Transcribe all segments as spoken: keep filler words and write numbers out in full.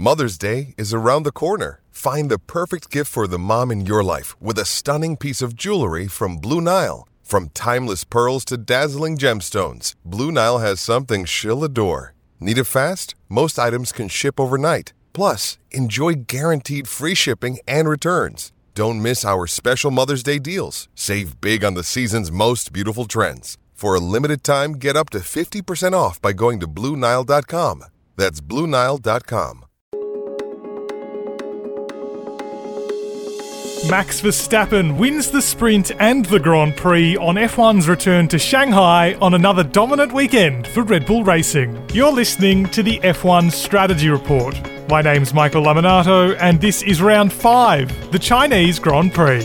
Mother's Day is around the corner. Find the perfect gift for the mom in your life with a stunning piece of jewelry from Blue Nile. From timeless pearls to dazzling gemstones, Blue Nile has something she'll adore. Need it fast? Most items can ship overnight. Plus, enjoy guaranteed free shipping and returns. Don't miss our special Mother's Day deals. Save big on the season's most beautiful trends. For a limited time, get up to fifty percent off by going to Blue Nile dot com. That's Blue Nile dot com. Max Verstappen wins the sprint and the Grand Prix on F one's return to Shanghai on another dominant weekend for Red Bull Racing. You're listening to the F one Strategy Report. My name's Michael Laminato, and this is round five, the Chinese Grand Prix.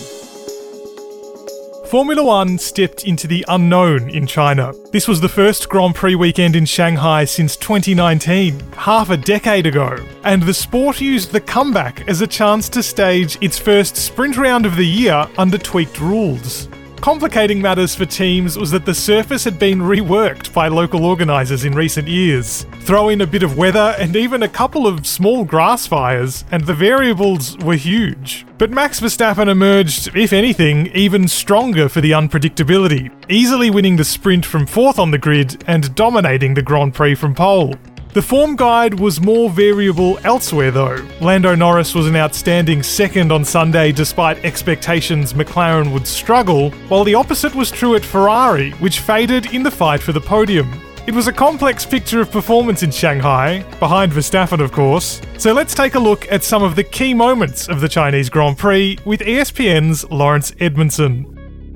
Formula One stepped into the unknown in China. This was the first Grand Prix weekend in Shanghai since twenty nineteen, half a decade ago, and the sport used the comeback as a chance to stage its first sprint round of the year under tweaked rules. Complicating matters for teams was that the surface had been reworked by local organisers in recent years. Throw in a bit of weather and even a couple of small grass fires, and the variables were huge. But Max Verstappen emerged, if anything, even stronger for the unpredictability, easily winning the sprint from fourth on the grid and dominating the Grand Prix from pole. The form guide was more variable elsewhere though. Lando Norris was an outstanding second on Sunday despite expectations McLaren would struggle, while the opposite was true at Ferrari, which faded in the fight for the podium. It was a complex picture of performance in Shanghai, behind Verstappen of course. So let's take a look at some of the key moments of the Chinese Grand Prix with E S P N's Lawrence Edmondson.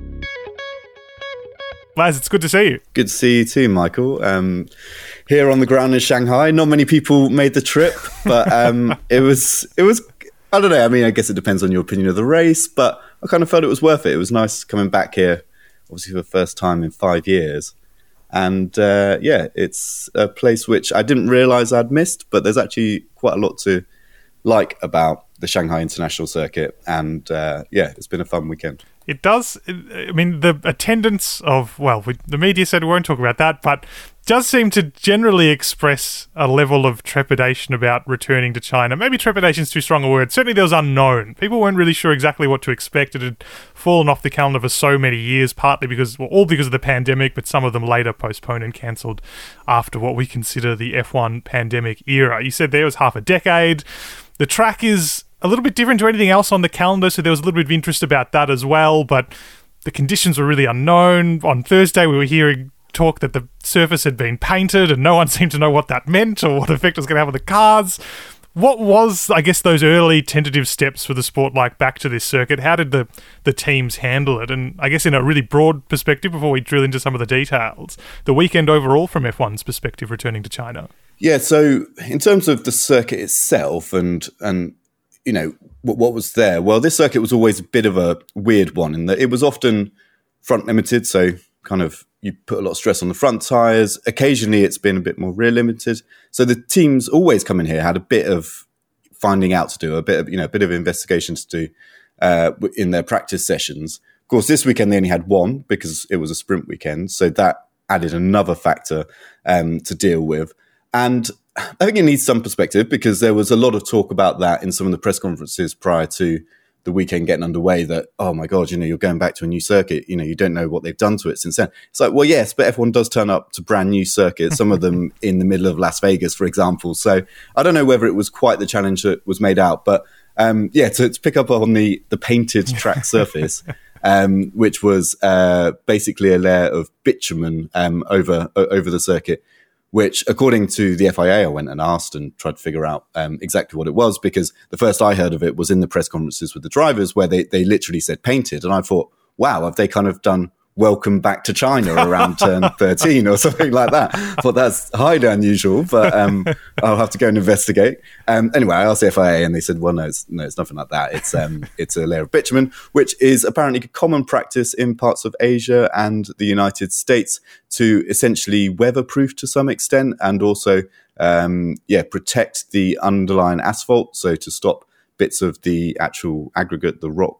Laz, it's good to see you. Good to see you too, Michael. Um, here on the ground in Shanghai, not many people made the trip, but um, it was, it was, I don't know, I mean, I guess it depends on your opinion of the race, but I kind of felt it was worth it. It was nice coming back here, obviously for the first time in five years. And uh, yeah, it's a place which I didn't realise I'd missed, but there's actually quite a lot to like about the Shanghai International Circuit. And uh, yeah, it's been a fun weekend. It does, I mean, the attendance of, well, we, the media said we won't talk about that, but does seem to generally express a level of trepidation about returning to China. Maybe trepidation is too strong a word. Certainly there was unknown. People weren't really sure exactly what to expect. It had fallen off the calendar for so many years, partly because, well, all because of the pandemic, but some of them later postponed and cancelled after what we consider the F one pandemic era. You said there was half a decade. The track is a little bit different to anything else on the calendar, so there was a little bit of interest about that as well, but the conditions were really unknown. On Thursday, we were hearing talk that the surface had been painted, and no one seemed to know what that meant or what effect it was going to have on the cars. What was, I guess, those early tentative steps for the sport like back to this circuit? How did the, the teams handle it? And I guess in a really broad perspective, before we drill into some of the details, the weekend overall from F one's perspective returning to China. Yeah, so in terms of the circuit itself and and you know, what, what was there? Well, this circuit was always a bit of a weird one in that it was often front limited. So kind of you put a lot of stress on the front tyres. Occasionally it's been a bit more rear limited. So the teams always come in here had a bit of finding out to do, a bit of, you know, a bit of investigation to do uh, in their practice sessions. Of course, this weekend they only had one because it was a sprint weekend. So that added another factor um, to deal with. And I think it needs some perspective because there was a lot of talk about that in some of the press conferences prior to the weekend getting underway that, oh my God, you know, you're going back to a new circuit. You know, you don't know what they've done to it since then. It's like, well, yes, but F one does turn up to brand new circuits, some of them in the middle of Las Vegas, for example. So I don't know whether it was quite the challenge that was made out. But um, yeah, to, to pick up on the, the painted track surface, um, which was uh, basically a layer of bitumen um, over over the circuit, which, according to the F I A, I went and asked and tried to figure out um, exactly what it was, because the first I heard of it was in the press conferences with the drivers where they, they literally said painted. And I thought, wow, have they kind of done welcome back to China around turn thirteen or something like that? I thought that's highly unusual, but um, I'll have to go and investigate. Um, anyway, I asked the F I A and they said, well, no, it's, no, it's nothing like that. It's um, it's a layer of bitumen, which is apparently a common practice in parts of Asia and the United States to essentially weatherproof to some extent and also, um, yeah, protect the underlying asphalt. So to stop bits of the actual aggregate, the rock,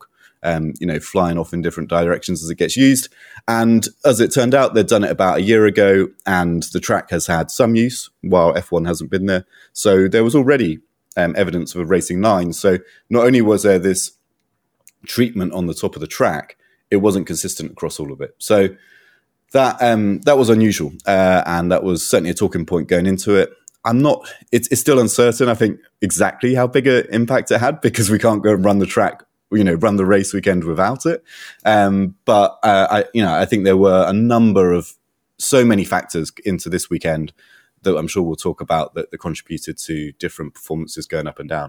um, you know, flying off in different directions as it gets used. And as it turned out, they'd done it about a year ago, and the track has had some use while F one hasn't been there. So there was already um, evidence of a racing line. So not only was there this treatment on the top of the track, it wasn't consistent across all of it. So that um, that was unusual, uh, and that was certainly a talking point going into it. I'm not, it's, it's still uncertain, I think, exactly how big an impact it had, because we can't go and run the track, you know, run the race weekend without it. Um, but, uh, I, you know, I think there were a number of so many factors into this weekend that I'm sure we'll talk about that, that contributed to different performances going up and down.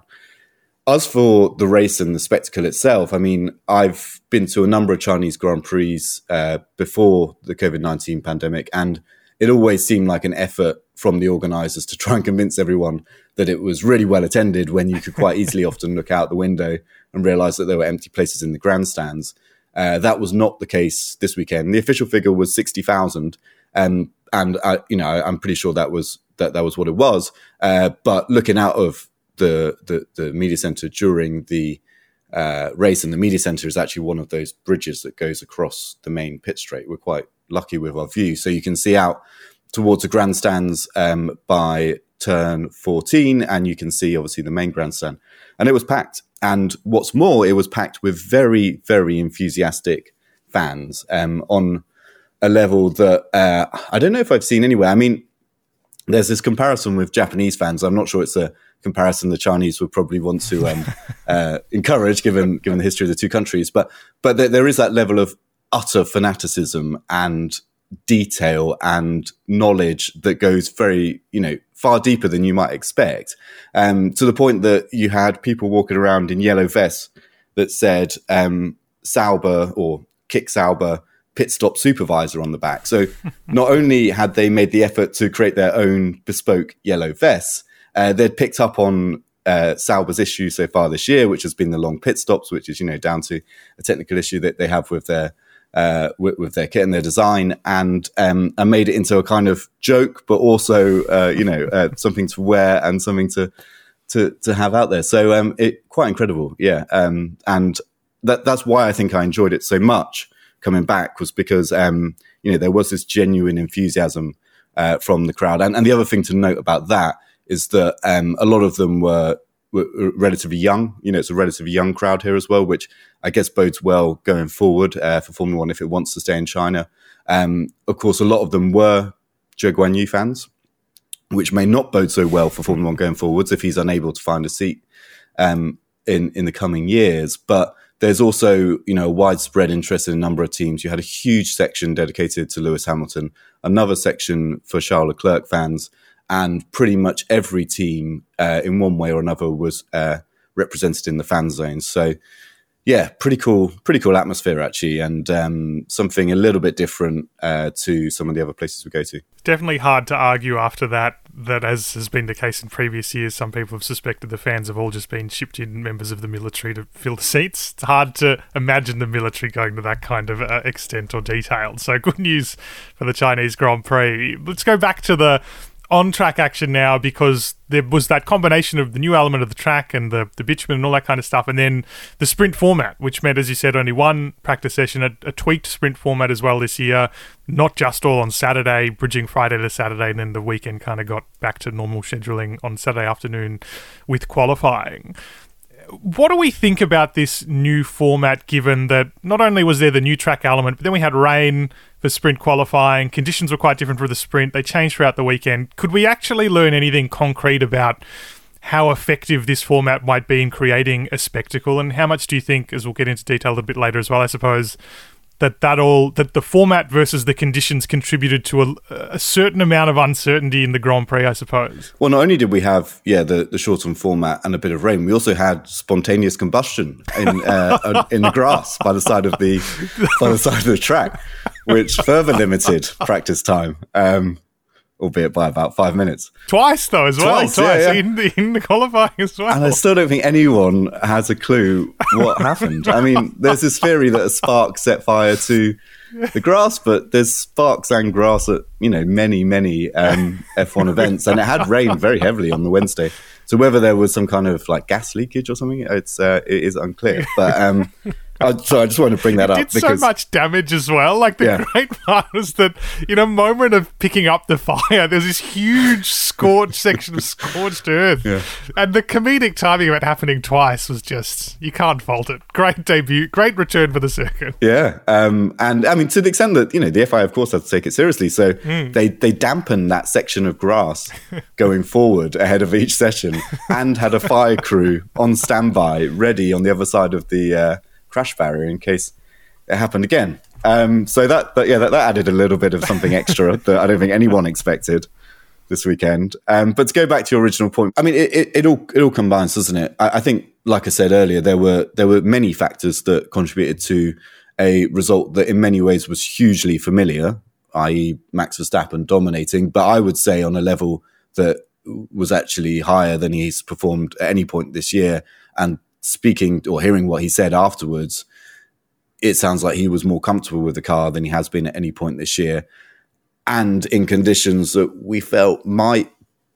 As for the race and the spectacle itself, I mean, I've been to a number of Chinese Grand Prix uh, before the COVID nineteen pandemic, and it always seemed like an effort from the organisers to try and convince everyone that it was really well attended, when you could quite easily often look out the window and realise that there were empty places in the grandstands. Uh, that was not the case this weekend. The official figure was sixty thousand, um, and I, you know, I'm pretty sure that was that that was what it was. Uh, but looking out of the the, the media centre during the uh, race, and the media centre is actually one of those bridges that goes across the main pit straight. We're quite lucky with our view, so you can see out towards the grandstands um, by turn fourteen, and you can see obviously the main grandstand, and it was packed. And what's more, it was packed with very, very enthusiastic fans um, on a level that uh, I don't know if I've seen anywhere. I mean, there's this comparison with Japanese fans. I'm not sure it's a comparison the Chinese would probably want to um, uh, encourage, given given the history of the two countries. But but there, there is that level of utter fanaticism and detail and knowledge that goes very, you know, far deeper than you might expect, um, to the point that you had people walking around in yellow vests that said um, Sauber or Kick Sauber pit stop supervisor on the back. So not only had they made the effort to create their own bespoke yellow vests, uh, they'd picked up on uh, Sauber's issue so far this year, which has been the long pit stops, which is, you know, down to a technical issue that they have with their Uh, with, with their kit and their design, and um, and made it into a kind of joke, but also uh, you know uh, something to wear and something to to to have out there. So um, it quite incredible, yeah. Um, and that that's why I think I enjoyed it so much coming back, was because um, you know there was this genuine enthusiasm uh, from the crowd. And, and the other thing to note about that is that um, a lot of them were. were relatively young. You know, it's a relatively young crowd here as well, which I guess bodes well going forward uh, for Formula One if it wants to stay in China. Um, of course, a lot of them were Zhou Guanyu fans, which may not bode so well for Formula One going forwards if he's unable to find a seat um, in in the coming years. But there's also, you know, widespread interest in a number of teams. You had a huge section dedicated to Lewis Hamilton, another section for Charles Leclerc fans, and pretty much every team uh, in one way or another was uh, represented in the fan zones. So, yeah, pretty cool, pretty cool atmosphere actually, and um, something a little bit different uh, to some of the other places we go to. Definitely hard to argue after that, that as has been the case in previous years, some people have suspected the fans have all just been shipped in members of the military to fill the seats. It's hard to imagine the military going to that kind of uh, extent or detail. So good news for the Chinese Grand Prix. Let's go back to the on-track action now, because there was that combination of the new element of the track and the, the bitumen and all that kind of stuff, and then the sprint format, which meant, as you said, only one practice session, a, a tweaked sprint format as well this year, not just all on Saturday, bridging Friday to Saturday, and then the weekend kind of got back to normal scheduling on Saturday afternoon with qualifying. What do we think about this new format, given that not only was there the new track element, but then we had rain for sprint qualifying, conditions were quite different for the sprint, they changed throughout the weekend. Could we actually learn anything concrete about how effective this format might be in creating a spectacle, and how much do you think, as we'll get into detail a bit later as well, I suppose, that that all that the format versus the conditions contributed to a, a certain amount of uncertainty in the Grand Prix, I suppose? Well, not only did we have yeah the, the shortened format and a bit of rain, we also had spontaneous combustion in uh, in the grass by the side of the by the side of the track, which further limited practice time. Um, albeit by about five minutes. Twice, though, as well. Twice, Twice yeah, yeah. In, the, in the qualifying as well. And I still don't think anyone has a clue what happened. I mean, there's this theory that a spark set fire to the grass, but there's sparks and grass at, you know, many, many um, F one events. And it had rained very heavily on the Wednesday. So whether there was some kind of like gas leakage or something, it's uh, it is unclear. But um, Uh, so I just wanted to bring that it up. Did because so much damage as well. Like the Yeah. great part was that in a moment of picking up the fire, there's this huge scorched section of scorched earth. Yeah. And the comedic timing of it happening twice was just, you can't fault it. Great debut, great return for the circuit. Yeah, um, and I mean, to the extent that, you know, the F I A, of course, had to take it seriously. So Mm. they, they dampened that section of grass going forward ahead of each session and had a fire crew on standby, ready on the other side of the uh, crash barrier in case it happened again. Um, so that, that yeah, that, that added a little bit of something extra that I don't think anyone expected this weekend. Um, but to go back to your original point, I mean, it, it, it all it all combines, doesn't it? I, I think, like I said earlier, there were there were many factors that contributed to a result that in many ways was hugely familiar, that is. Max Verstappen dominating, but I would say on a level that was actually higher than he's performed at any point this year. And speaking or hearing what he said afterwards, it sounds like he was more comfortable with the car than he has been at any point this year. And in conditions that we felt might,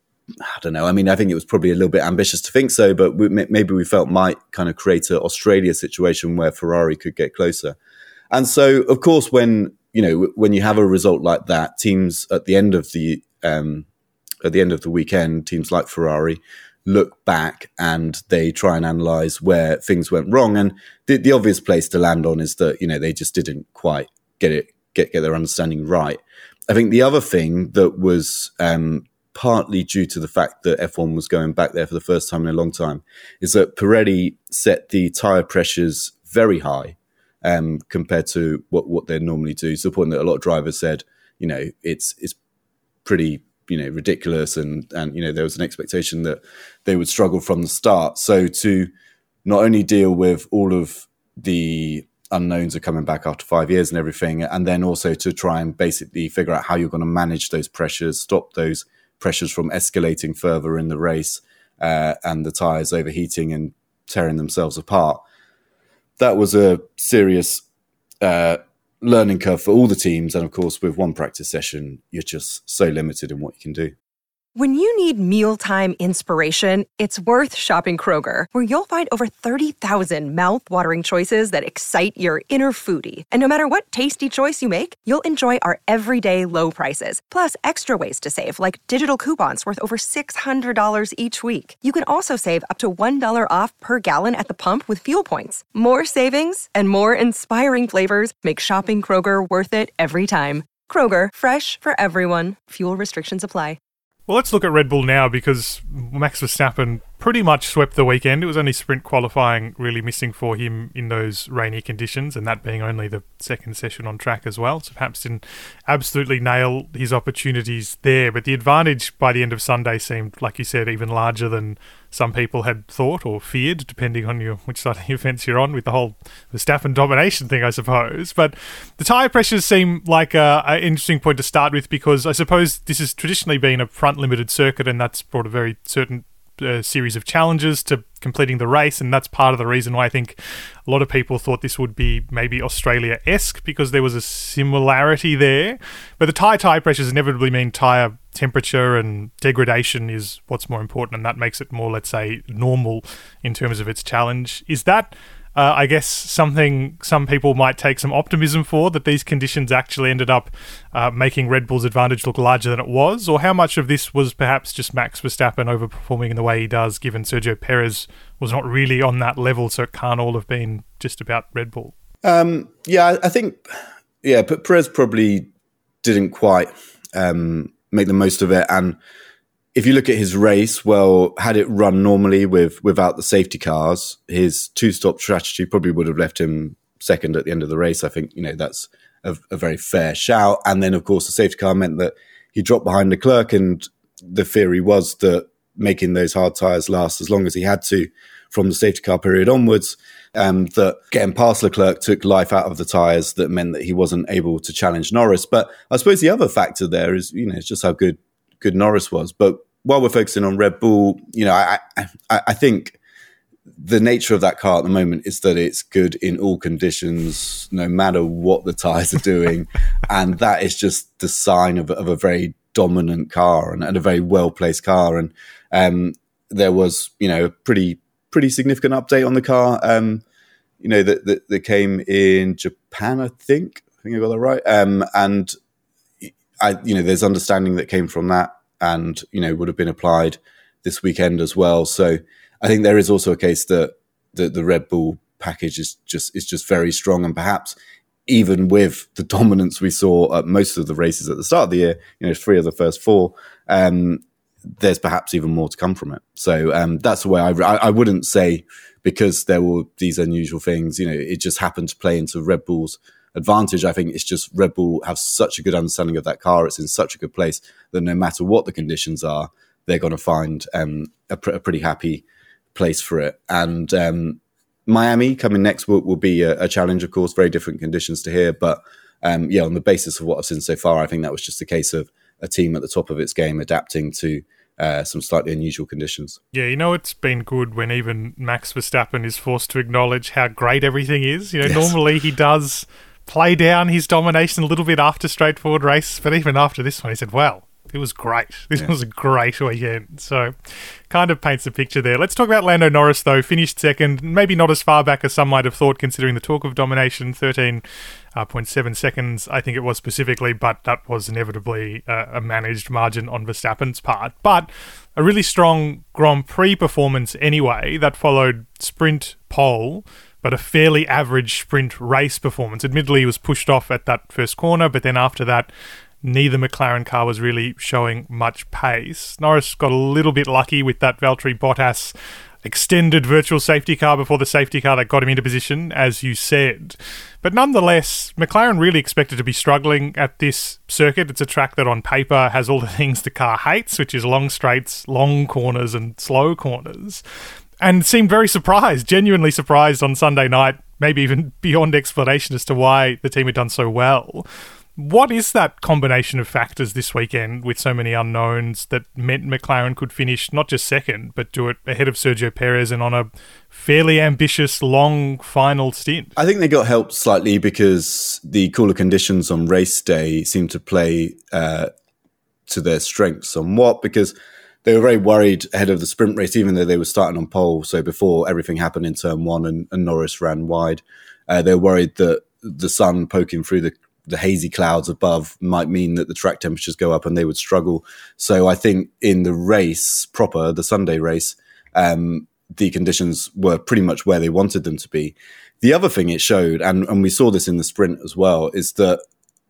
I don't know, I mean, I think it was probably a little bit ambitious to think so, but we, maybe we felt might kind of create an Australia situation where Ferrari could get closer. And so, of course, when, you know, when you have a result like that, teams at the end of the, um, at the end of the weekend, teams like Ferrari look back and they try and analyse where things went wrong. And the, the obvious place to land on is that, you know, they just didn't quite get it, get, get their understanding right. I think the other thing that was um, partly due to the fact that F one was going back there for the first time in a long time is that Pirelli set the tyre pressures very high um, compared to what, what they normally do, to the point that a lot of drivers said, you know, it's it's pretty, you know, ridiculous, and and you know, there was an expectation that they would struggle from the start. So to not only deal with all of the unknowns are coming back after five years and everything, and then also to try and basically figure out how you're going to manage those pressures, stop those pressures from escalating further in the race, uh, and the tyres overheating and tearing themselves apart. That was a serious uh, learning curve for all the teams. And of course, with one practice session, you're just so limited in what you can do. When you need mealtime inspiration, it's worth shopping Kroger, where you'll find over thirty thousand mouth-watering choices that excite your inner foodie. And no matter what tasty choice you make, you'll enjoy our everyday low prices, plus extra ways to save, like digital coupons worth over six hundred dollars each week. You can also save up to one dollar off per gallon at the pump with fuel points. More savings and more inspiring flavors make shopping Kroger worth it every time. Kroger, fresh for everyone. Fuel restrictions apply. Well, let's look at Red Bull now, because Max Verstappen pretty much swept the weekend. It was only sprint qualifying really missing for him in those rainy conditions, and that being only the second session on track as well. So perhaps didn't absolutely nail his opportunities there. But the advantage by the end of Sunday seemed, like you said, even larger than some people had thought or feared, depending on your which side of the fence you're on, with the whole Verstappen domination thing, I suppose. But the tyre pressures seem like an interesting point to start with, because I suppose this has traditionally been a front-limited circuit, and that's brought a very certain uh, series of challenges to completing the race, and that's part of the reason why I think a lot of people thought this would be maybe Australia-esque, because there was a similarity there. But the tyre tyre pressures inevitably mean tyre temperature, and degradation is what's more important, and that makes it more, let's say, normal in terms of its challenge. Is that, uh, I guess, something some people might take some optimism for, that these conditions actually ended up uh, making Red Bull's advantage look larger than it was? Or how much of this was perhaps just Max Verstappen overperforming in the way he does, given Sergio Perez was not really on that level, so it can't all have been just about Red Bull? Um, yeah, I think, yeah, but Perez probably didn't quite um, make the most of it. And if you look at his race, well, had it run normally with without the safety cars, his two-stop strategy probably would have left him second at the end of the race. I think, you know, that's a, a very fair shout. And then, of course, the safety car meant that he dropped behind Leclerc, and the theory was that making those hard tyres last as long as he had to from the safety car period onwards, um, that getting past Leclerc took life out of the tyres, that meant that he wasn't able to challenge Norris. But I suppose the other factor there is, you know, it's just how good good Norris was. But while we're focusing on Red Bull, you know, I, I, I think the nature of that car at the moment is that it's good in all conditions, no matter what the tyres are doing. And that is just the sign of, of a very dominant car, and, and a very well-placed car. And um, there was, you know, a pretty, pretty significant update on the car um, you know, that, that, that came in Japan, I think. I think I got that right. Um, and, I, you know, there's understanding that came from that and, you know, would have been applied this weekend as well. So I think there is also a case that the, the Red Bull package is just is just very strong, and perhaps even with the dominance we saw at most of the races at the start of the year, you know, three of the first four, um, there's perhaps even more to come from it. So um, that's the way I, I, I wouldn't say because there were these unusual things, you know, it just happened to play into Red Bull's advantage. I think it's just Red Bull have such a good understanding of that car. It's in such a good place that no matter what the conditions are, they're going to find um, a, pr- a pretty happy place for it. And um, Miami coming next will, will be a, a challenge, of course, very different conditions to here. But um, yeah, on the basis of what I've seen so far, I think that was just a case of a team at the top of its game adapting to uh, some slightly unusual conditions. Yeah, you know, it's been good when even Max Verstappen is forced to acknowledge how great everything is. You know, yes. Normally he does play down his domination a little bit after straightforward races, but even after this one, he said, well, it was great. This yeah. was a great weekend. So kind of paints a picture there. Let's talk about Lando Norris, though. Finished second, maybe not as far back as some might have thought, considering the talk of domination, thirteen point seven seconds, I think it was specifically, but that was inevitably uh, a managed margin on Verstappen's part. But a really strong Grand Prix performance anyway, that followed sprint pole, but a fairly average sprint race performance. Admittedly, he was pushed off at that first corner, but then after that, neither McLaren car was really showing much pace. Norris got a little bit lucky with that Valtteri Bottas extended virtual safety car before the safety car that got him into position, as you said. But nonetheless, McLaren really expected to be struggling at this circuit. It's a track that on paper has all the things the car hates, which is long straights, long corners and slow corners. And seemed very surprised, genuinely surprised on Sunday night, maybe even beyond explanation as to why the team had done so well. What is that combination of factors this weekend with so many unknowns that meant McLaren could finish not just second, but do it ahead of Sergio Perez and on a fairly ambitious, long final stint? I think they got helped slightly because the cooler conditions on race day seemed to play uh, to their strengths somewhat, because they were very worried ahead of the sprint race, even though they were starting on pole. So before everything happened in turn one and, and Norris ran wide, uh, they were worried that the sun poking through the the hazy clouds above might mean that the track temperatures go up and they would struggle. So I think in the race proper, the Sunday race, um, the conditions were pretty much where they wanted them to be. The other thing it showed, and, and we saw this in the sprint as well, is that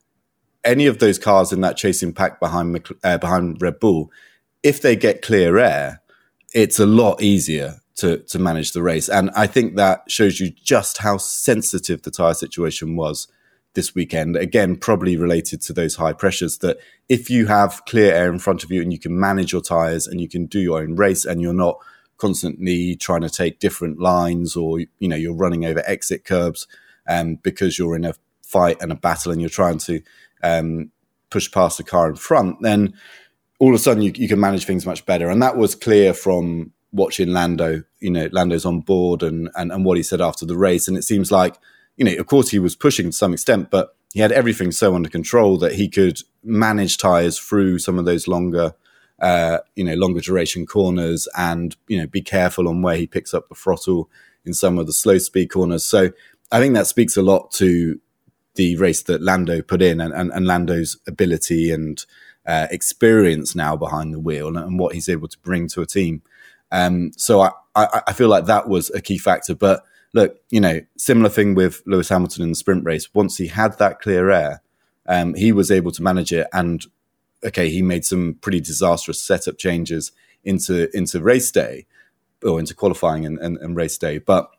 any of those cars in that chasing pack behind uh, behind Red Bull, if they get clear air, it's a lot easier to, to manage the race. And I think that shows you just how sensitive the tyre situation was this weekend. Again, probably related to those high pressures, that if you have clear air in front of you and you can manage your tyres and you can do your own race and you're not constantly trying to take different lines, or, you know, you're running over exit curbs um, because you're in a fight and a battle and you're trying to um, push past the car in front, then all of a sudden you, you can manage things much better. And that was clear from watching Lando. You know, Lando's on board and, and, and what he said after the race. And it seems like, you know, of course he was pushing to some extent, but he had everything so under control that he could manage tyres through some of those longer, uh, you know, longer duration corners, and, you know, be careful on where he picks up the throttle in some of the slow speed corners. So I think that speaks a lot to the race that Lando put in, and, and, and Lando's ability and uh, experience now behind the wheel, and, and what he's able to bring to a team. Um, so I, I, I feel like that was a key factor. But look, you know, similar thing with Lewis Hamilton in the sprint race. Once he had that clear air, um, he was able to manage it. And okay, he made some pretty disastrous setup changes into into race day, or into qualifying and, and, and race day. But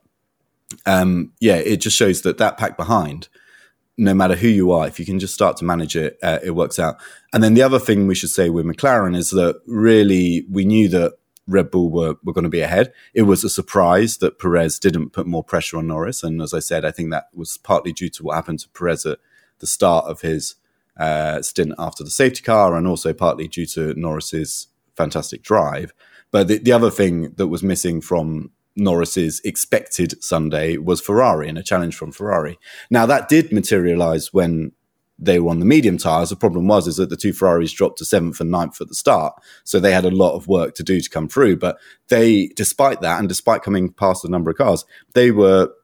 um, yeah, it just shows that that pack behind, no matter who you are, if you can just start to manage it, uh, it works out. And then the other thing we should say with McLaren is that really we knew that Red Bull were, were going to be ahead. It was a surprise that Perez didn't put more pressure on Norris. And as I said, I think that was partly due to what happened to Perez at the start of his uh, stint after the safety car, and also partly due to Norris's fantastic drive. But the, the other thing that was missing from Norris's expected Sunday was Ferrari, and a challenge from Ferrari. Now, that did materialize when they were on the medium tyres. The problem was is that the two Ferraris dropped to seventh and ninth at the start. So they had a lot of work to do to come through. But they, despite that, and despite coming past a number of cars, they were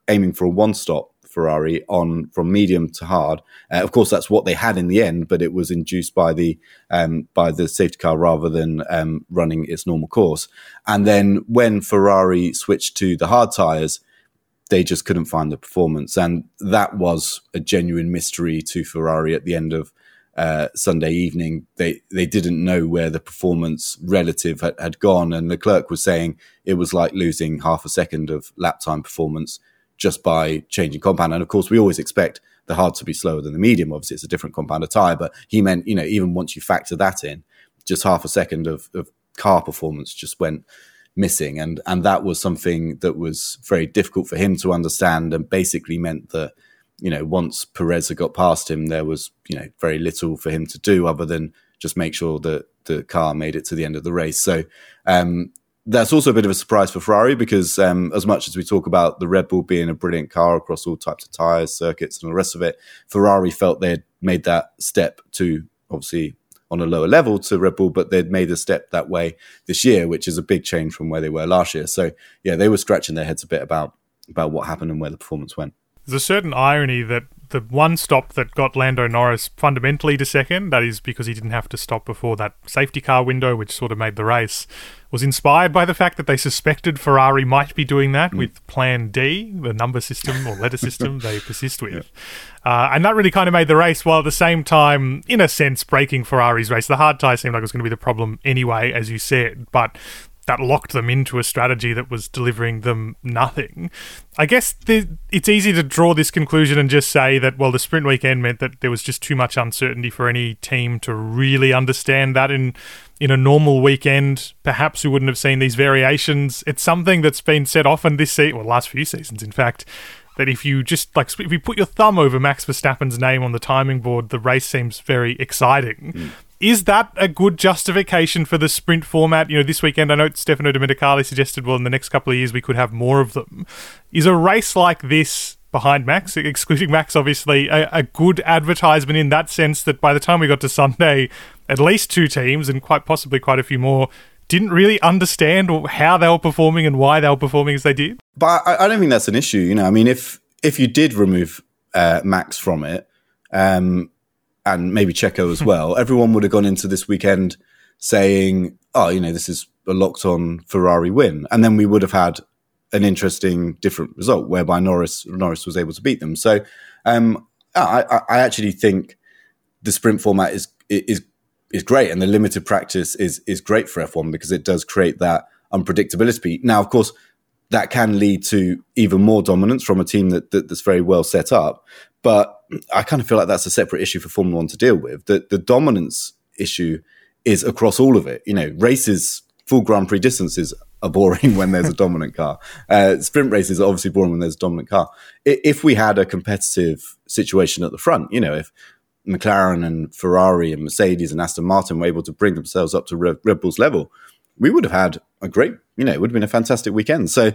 aiming for a one-stop Ferrari on from medium to hard. Uh, of course, that's what they had in the end, but it was induced by the um, by the safety car rather than um, running its normal course. And then when Ferrari switched to the hard tyres, they just couldn't find the performance. And that was a genuine mystery to Ferrari at the end of uh, Sunday evening. They they didn't know where the performance relative had, had gone. And Leclerc was saying it was like losing half a second of lap time performance just by changing compound. And of course, we always expect the hard to be slower than the medium. Obviously, it's a different compound of tyre, but he meant, you know, even once you factor that in, just half a second of, of car performance just went missing. And, and that was something that was very difficult for him to understand, and basically meant that, you know, once Perez had got past him, there was, you know, very little for him to do other than just make sure that the car made it to the end of the race. So, um, that's also a bit of a surprise for Ferrari because um, as much as we talk about the Red Bull being a brilliant car across all types of tyres, circuits and the rest of it, Ferrari felt they had made that step to, obviously on a lower level to Red Bull, but they'd made a step that way this year, which is a big change from where they were last year. So yeah, they were scratching their heads a bit about, about what happened and where the performance went. There's a certain irony that the one stop that got Lando Norris fundamentally to second, that is because he didn't have to stop before that safety car window, which sort of made the race, was inspired by the fact that they suspected Ferrari might be doing that mm. with Plan D, the number system or letter system they persist with. Yeah. Uh, and that really kind of made the race, while at the same time, in a sense, breaking Ferrari's race. The hard tyre seemed like it was going to be the problem anyway, as you said, but that locked them into a strategy that was delivering them nothing. I guess the, it's easy to draw this conclusion and just say that, well, the sprint weekend meant that there was just too much uncertainty for any team to really understand that in in a normal weekend. Perhaps we wouldn't have seen these variations. It's something that's been said often this season, well, last few seasons, in fact, that if you just, like, if you put your thumb over Max Verstappen's name on the timing board, the race seems very exciting. Mm. Is that a good justification for the sprint format? You know, this weekend, I know Stefano Domenicali suggested, well, in the next couple of years, we could have more of them. Is a race like this, behind Max, excluding Max, obviously, a, a good advertisement in that sense that by the time we got to Sunday, at least two teams, and quite possibly quite a few more, didn't really understand how they were performing and why they were performing as they did? But I, I don't think that's an issue. You know, I mean, if if you did remove uh, Max from it, um, and maybe Checo as well, everyone would have gone into this weekend saying, oh, you know, this is a locked-on Ferrari win. And then we would have had an interesting, different result whereby Norris Norris was able to beat them. So um, I, I actually think the sprint format is is is great, and the limited practice is is great for F one because it does create that unpredictability. Now, of course, that can lead to even more dominance from a team that, that that's very well set up. But I kind of feel like that's a separate issue for Formula One to deal with. The, the dominance issue is across all of it. You know, races, full Grand Prix distances are boring when there's a dominant car. Uh, sprint races are obviously boring when there's a dominant car. If we had a competitive situation at the front, you know, if McLaren and Ferrari and Mercedes and Aston Martin were able to bring themselves up to Red, Red Bull's level, we would have had a great, you know, it would have been a fantastic weekend. So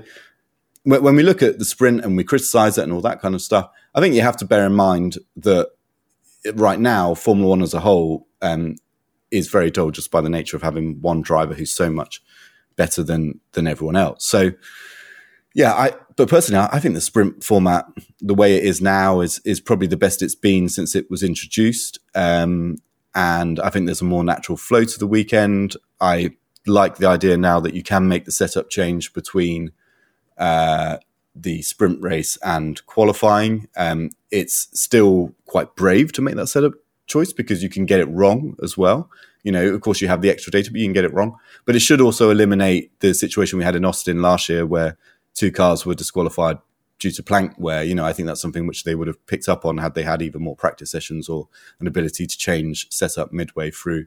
when we look at the sprint and we criticize it and all that kind of stuff, I think you have to bear in mind that right now, Formula One as a whole um, is very dull just by the nature of having one driver who's so much better than than everyone else. So, yeah, I but personally, I think the sprint format, the way it is now, is is probably the best it's been since it was introduced. Um, and I think there's a more natural flow to the weekend. I like the idea now that you can make the setup change between uh, the sprint race and qualifying. Um, it's still quite brave to make that setup choice because you can get it wrong as well. You know, of course, you have the extra data, but you can get it wrong. But it should also eliminate the situation we had in Austin last year where two cars were disqualified due to plank wear. You know, I think that's something which they would have picked up on had they had even more practice sessions or an ability to change setup midway through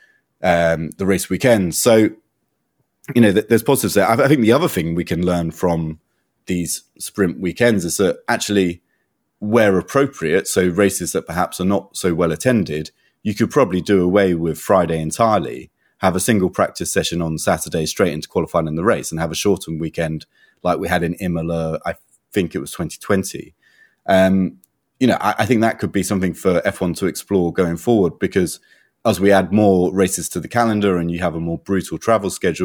um, the race weekend. So, you know, th- there's positives there. I, I think the other thing we can learn from these sprint weekends is that actually, where appropriate, so races that perhaps are not so well attended, you could probably do away with Friday entirely, have a single practice session on Saturday straight into qualifying in the race, and have a shortened weekend like we had in Imola, I think it was twenty twenty. Um, you know, I, I think that could be something for F one to explore going forward, because as we add more races to the calendar and you have a more brutal travel schedule,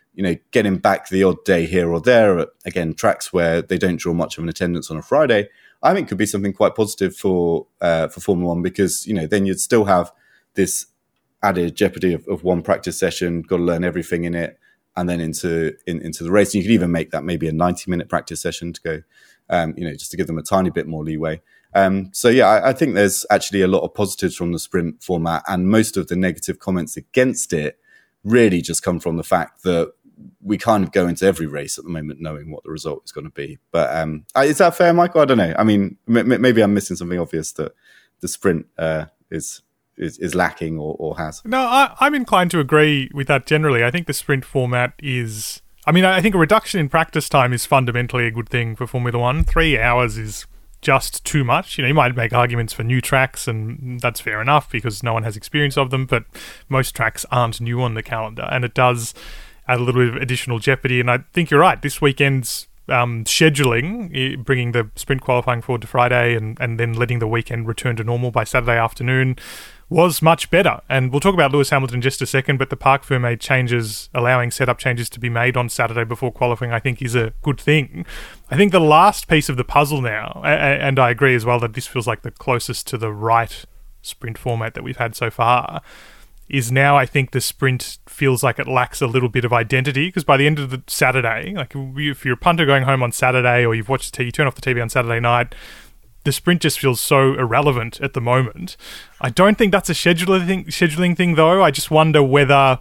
you know, getting back the odd day here or there at, again, tracks where they don't draw much of an attendance on a Friday, I think could be something quite positive for uh, for Formula One, because, you know, then you'd still have this added jeopardy of, of one practice session, got to learn everything in it, and then into in, into the race. And you could even make that maybe a ninety minute practice session to go, um, you know, just to give them a tiny bit more leeway. Um, so, yeah, I, I think there's actually a lot of positives from the sprint format, and most of the negative comments against it really just come from the fact that we kind of go into every race at the moment knowing what the result is going to be. But um, is that fair, Michael? I don't know. I mean, m- maybe I'm missing something obvious that the sprint uh, is, is is lacking or, or has. No, I, I'm inclined to agree with that generally. I think the sprint format is... I mean, I think a reduction in practice time is fundamentally a good thing for Formula One. Three hours is just too much. You know, you might make arguments for new tracks, and that's fair enough because no one has experience of them, but most tracks aren't new on the calendar, and it does add a little bit of additional jeopardy. And I think you're right. This weekend's um, scheduling, bringing the sprint qualifying forward to Friday and, and then letting the weekend return to normal by Saturday afternoon, was much better. And we'll talk about Lewis Hamilton in just a second, but the Parc Fermé changes, allowing setup changes to be made on Saturday before qualifying, I think is a good thing. I think the last piece of the puzzle now, and I agree as well that this feels like the closest to the right sprint format that we've had so far, is now I think the sprint feels like it lacks a little bit of identity, because by the end of the Saturday, like if you're a punter going home on Saturday or you've watched the T V, you turn off the T V on Saturday night, the sprint just feels so irrelevant at the moment. I don't think that's a scheduling thing, scheduling thing though. I just wonder whether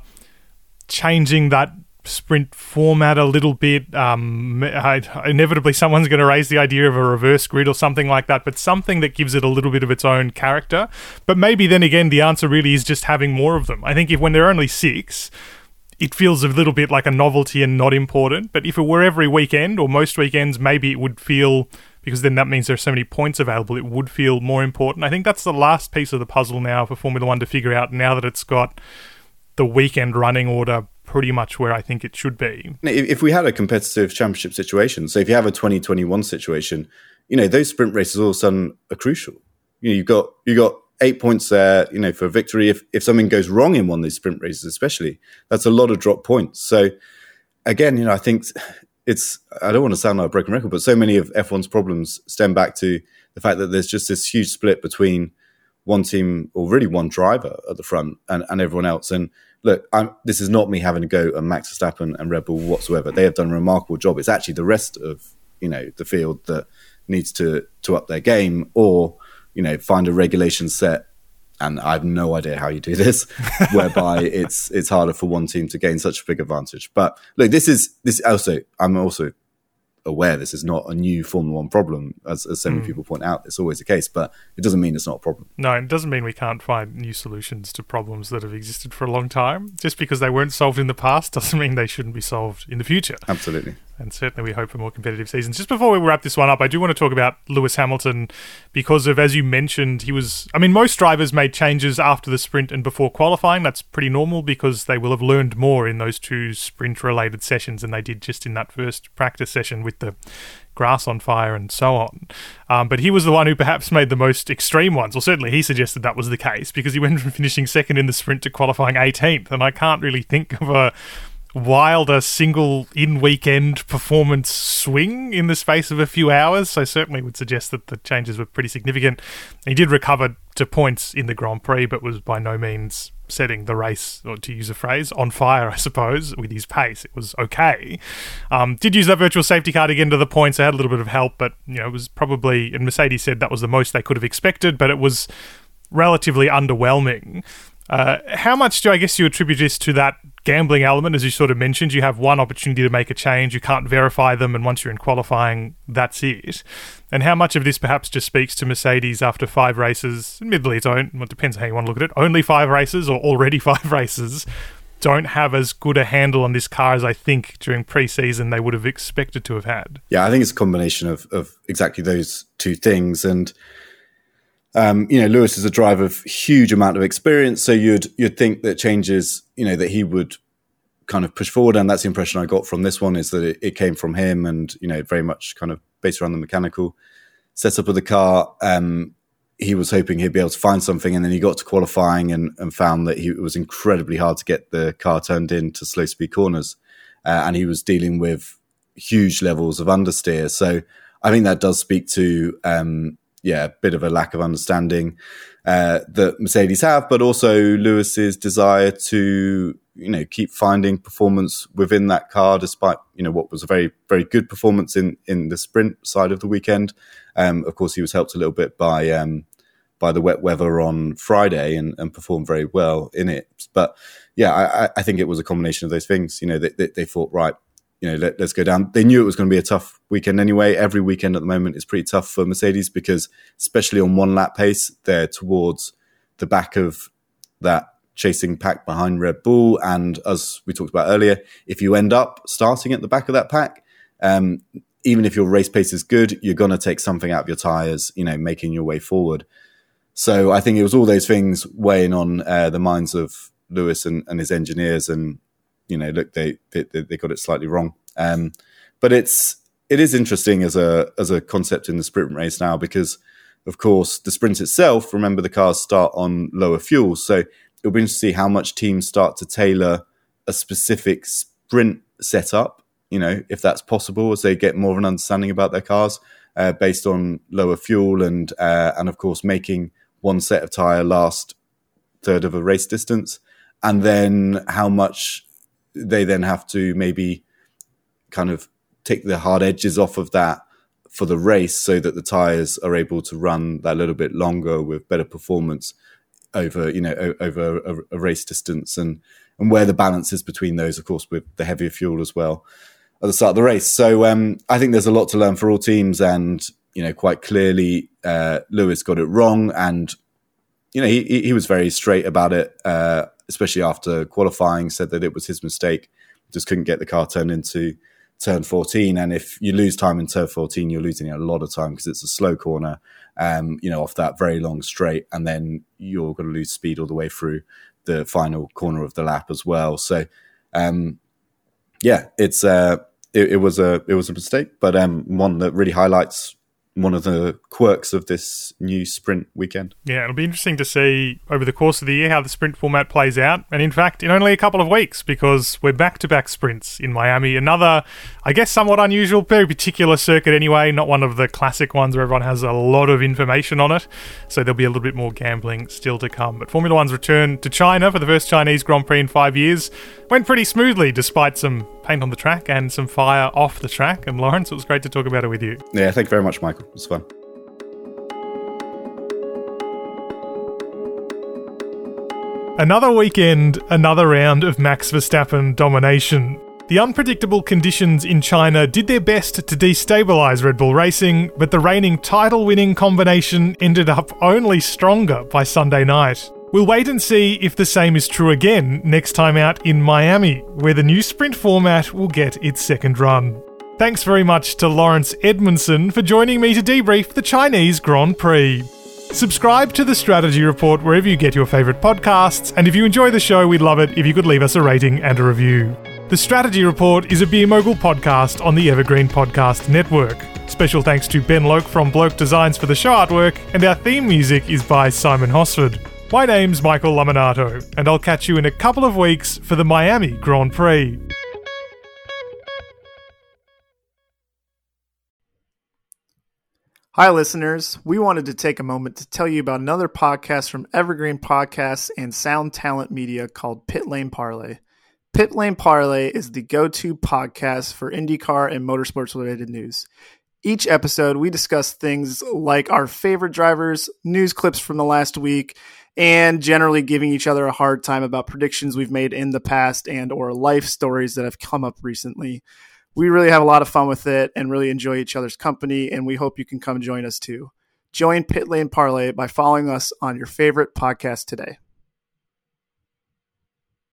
changing that sprint format a little bit, um, I, inevitably someone's going to raise the idea of a reverse grid or something like that, but something that gives it a little bit of its own character. But maybe then again, the answer really is just having more of them. I think if when there are only six, it feels a little bit like a novelty and not important. But if it were every weekend or most weekends, maybe it would feel... because then that means there's so many points available, it would feel more important. I think that's the last piece of the puzzle now for Formula One to figure out, now that it's got the weekend running order pretty much where I think it should be. If we had a competitive championship situation, so if you have a twenty twenty-one situation, you know, those sprint races all of a sudden are crucial. You know, you've got, you got eight points there, you know, for a victory. If, if something goes wrong in one of these sprint races, especially, that's a lot of drop points. So again, you know, I think... It's, I don't want to sound like a broken record, but so many of F one's problems stem back to the fact that there's just this huge split between one team, or really one driver at the front, and, and everyone else. And look, I'm, this is not me having to go at Max Verstappen and Red Bull whatsoever. They have done a remarkable job. It's actually the rest of, you know, the field that needs to to up their game, or, you know, find a regulation set. And I have no idea how you do this, whereby it's it's harder for one team to gain such a big advantage. But look, this is this also. I'm also aware this is not a new Formula One problem, as, as so many mm. people point out. It's always the case, but it doesn't mean it's not a problem. No, it doesn't mean we can't find new solutions to problems that have existed for a long time. Just because they weren't solved in the past doesn't mean they shouldn't be solved in the future. Absolutely. And certainly we hope for more competitive seasons. Just before we wrap this one up, I do want to talk about Lewis Hamilton because of, as you mentioned, he was... I mean, most drivers made changes after the sprint and before qualifying. That's pretty normal because they will have learned more in those two sprint-related sessions than they did just in that first practice session with the grass on fire and so on. Um, but he was the one who perhaps made the most extreme ones, or certainly he suggested that was the case, because he went from finishing second in the sprint to qualifying eighteenth, and I can't really think of a wilder single in-weekend performance swing in the space of a few hours, so certainly would suggest that the changes were pretty significant. He did recover to points in the Grand Prix, but was by no means setting the race, or to use a phrase, on fire, I suppose, with his pace. It was okay. Um, did use that virtual safety car to get into the points. They had a little bit of help, but you know, it was probably, and Mercedes said that was the most they could have expected, but it was relatively underwhelming. Uh, how much do I guess you attribute this to that gambling element? As you sort of mentioned, you have one opportunity to make a change, you can't verify them, and once you're in qualifying, that's it. And how much of this perhaps just speaks to Mercedes after five races, admittedly it's own, well, it depends how you want to look at it, only five races or already five races, don't have as good a handle on this car as I think during pre-season they would have expected to have had. Yeah, I think it's a combination of, of exactly those two things. And Um, you know, Lewis is a driver of huge amount of experience, so you'd you'd think that changes, you know, that he would kind of push forward, and that's the impression I got from this one, is that it, it came from him, and you know, very much kind of based around the mechanical setup of the car. Um, he was hoping he'd be able to find something, and then he got to qualifying and, and found that he, it was incredibly hard to get the car turned in to slow speed corners. uh, and he was dealing with huge levels of understeer. So I think that does speak to, um, yeah, a bit of a lack of understanding uh, that Mercedes have, but also Lewis's desire to, you know, keep finding performance within that car, despite, you know, what was a very, very good performance in, in the sprint side of the weekend. Um, of course, he was helped a little bit by um, by the wet weather on Friday and, and performed very well in it. But yeah, I, I think it was a combination of those things. You know, they, they, they thought, right, you know, let, let's go down. They knew it was going to be a tough weekend anyway. Every weekend at the moment is pretty tough for Mercedes because, especially on one lap pace, they're towards the back of that chasing pack behind Red Bull. And as we talked about earlier, if you end up starting at the back of that pack, um, even if your race pace is good, you're going to take something out of your tyres, you know, making your way forward. So I think it was all those things weighing on uh, the minds of Lewis and, and his engineers, and you know, look, they they, they got it slightly wrong. Um, but it's it is interesting as a as a concept in the sprint race now, because of course the sprint itself, remember, the cars start on lower fuel, so it'll be interesting to see how much teams start to tailor a specific sprint setup. You know, if that's possible, as they get more of an understanding about their cars uh, based on lower fuel and uh, and of course making one set of tyre last third of a race distance, and then how much they then have to maybe kind of take the hard edges off of that for the race so that the tyres are able to run that little bit longer with better performance over, you know, over a, a race distance, and, and where the balance is between those, of course, with the heavier fuel as well at the start of the race. So um, I think there's a lot to learn for all teams, and, you know, quite clearly uh, Lewis got it wrong, and, you know, he, he was very straight about it, uh, especially after qualifying, said that it was his mistake, just couldn't get the car turned into turn fourteen. And if you lose time in turn fourteen, you're losing a lot of time because it's a slow corner, um, you know, off that very long straight, and then you're going to lose speed all the way through the final corner of the lap as well. So, um, yeah, it's uh, it, it was a it was a mistake, but um, one that really highlights one of the quirks of this new sprint weekend. Yeah, it'll be interesting to see over the course of the year how the sprint format plays out. And in fact, in only a couple of weeks, because we're back-to-back sprints in Miami. Another, I guess, somewhat unusual, very particular circuit anyway, not one of the classic ones where everyone has a lot of information on it. So there'll be a little bit more gambling still to come. But Formula One's return to China for the first Chinese Grand Prix in five years went pretty smoothly, despite some paint on the track and some fire off the track. And Lawrence, it was great to talk about it with you. Yeah, thank you very much, Michael. It was fun. Another weekend, another round of Max Verstappen domination. The unpredictable conditions in China did their best to destabilise Red Bull Racing, but the reigning title-winning combination ended up only stronger by Sunday night. We'll wait and see if the same is true again next time out in Miami, where the new sprint format will get its second run. Thanks very much to Lawrence Edmondson for joining me to debrief the Chinese Grand Prix. Subscribe to The Strategy Report wherever you get your favourite podcasts, and if you enjoy the show, we'd love it if you could leave us a rating and a review. The Strategy Report is a Beer Mogul podcast on the Evergreen Podcast Network. Special thanks to Ben Loke from Bloke Designs for the show artwork, and our theme music is by Simon Hosford. My name's Michael Laminato, and I'll catch you in a couple of weeks for the Miami Grand Prix. Hi, listeners. We wanted to take a moment to tell you about another podcast from Evergreen Podcasts and Sound Talent Media called Pit Lane Parlay. Pit Lane Parlay is the go-to podcast for IndyCar and motorsports-related news. Each episode, we discuss things like our favorite drivers, news clips from the last week, and generally giving each other a hard time about predictions we've made in the past and or life stories that have come up recently. We really have a lot of fun with it and really enjoy each other's company, and we hope you can come join us too. Join Pit Lane Parlay by following us on your favorite podcast today.